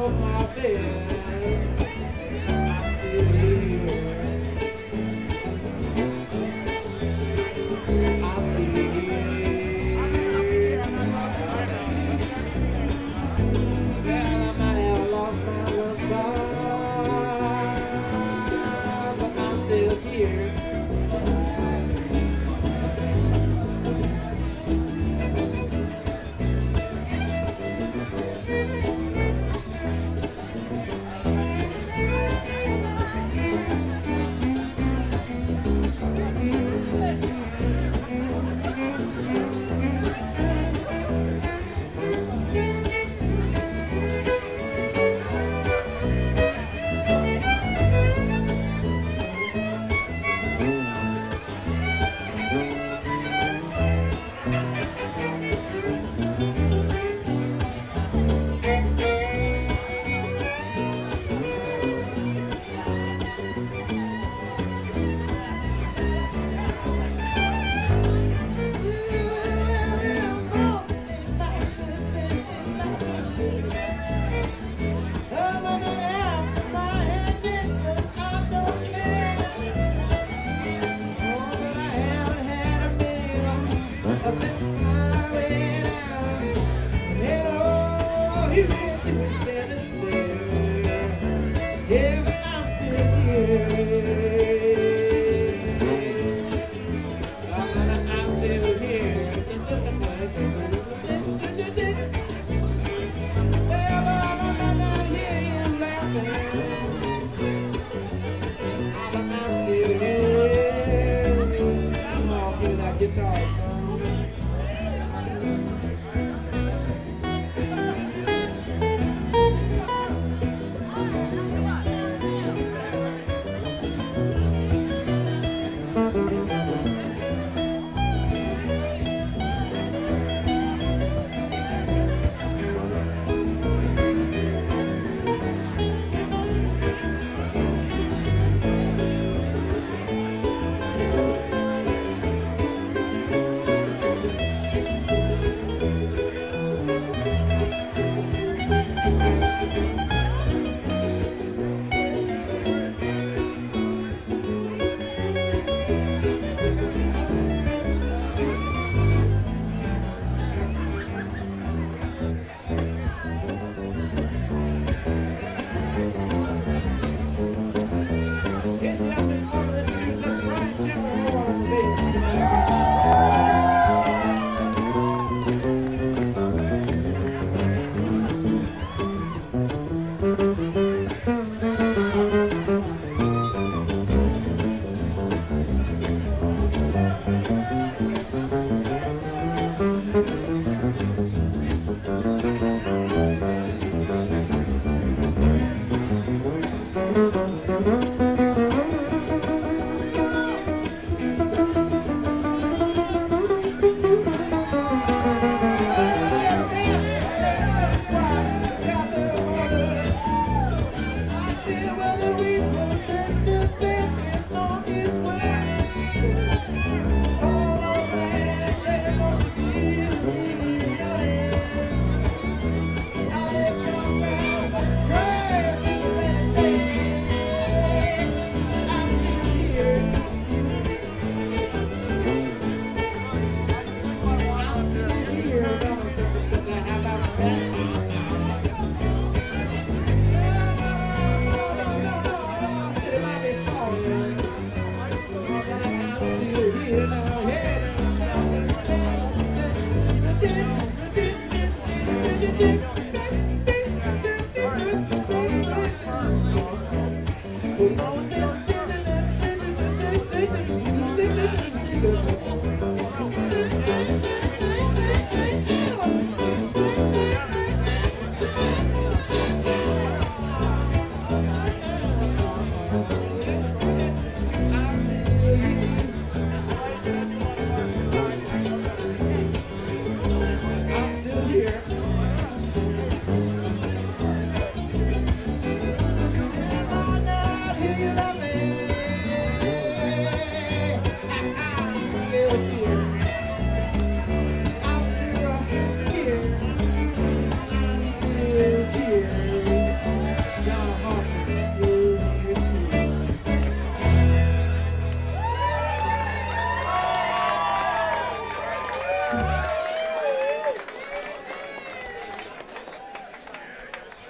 close my bed, I'm still here. I'm still here. Well, I might have lost my lunchbox, but I'm still here. Since I went out, and oh, you can't keep me standing still. Yeah, but I'm still here. I'm still here. Well, I'm not hear you laughing. But I'm still here. Come on, give that guitar a song. Put it on